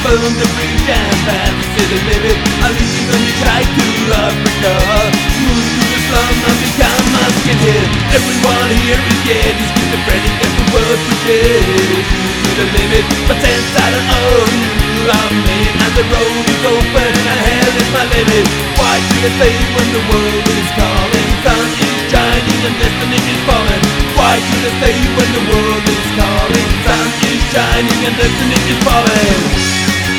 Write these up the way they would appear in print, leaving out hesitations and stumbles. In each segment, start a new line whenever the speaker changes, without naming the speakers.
burn the bridge and pass to the limit. I'll leave when you try to Africa. Move to the slum and become a skinhead. Everyone here is getting schizophrenic as the world pushes you to the limit. But since I don't know you, I'm made and the road is open and hell is my limit. Why should I stay when the world is calling? Sun is shining and destiny is falling. Why should I stay when the world is calling? Sun is shining and destiny is falling.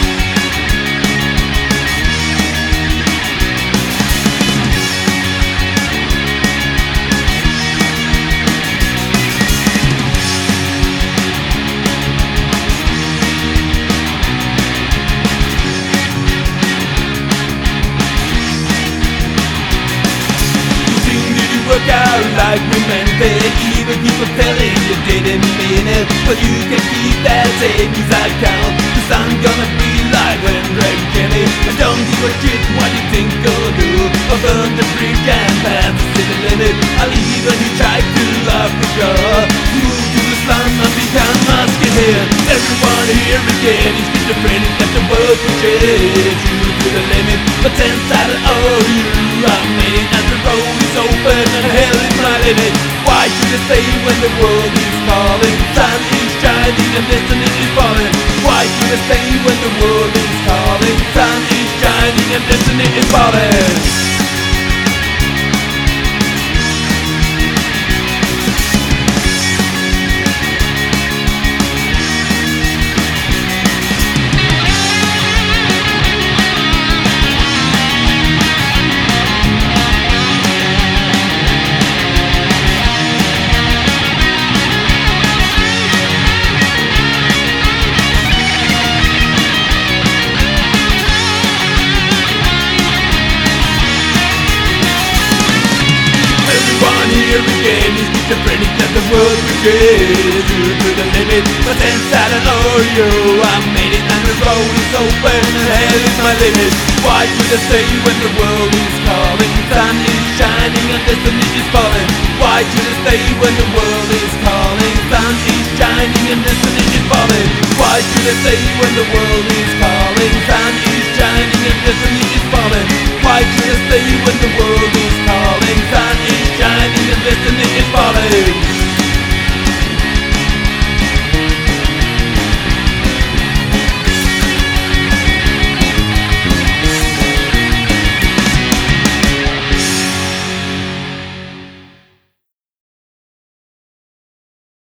Work out like we meant it. Even people telling you didn't mean it, but you can keep that savings account, 'cause I'm gonna be like Hendrik Kenny. I don't give a shit what you think I'll do. I'll burn the bridge and pass to the limit. I'll even hitchhike to Africa. Move to the slum and become a skinhead. Everyone here is getting schizophrenic as the world pushes you to the limit. But since I don't owe you, I'm made it and the road is open and hell is my limit. Why should I stay when the world is calling? Sun is shining and destiny is falling. Why should I stay when the world is calling? Sun is shining and destiny is falling. Here again is schizophrenic that the world pushes you to the limit. But since I don't know you, I made it and the road is open and hell is my limit. Why should I stay when the world is calling? Sun is shining and destiny is falling. Why should I stay when the world is calling? Sun is shining and destiny is falling. Why should I stay when the world is calling? Sun is shining and destiny is falling. Why should I stay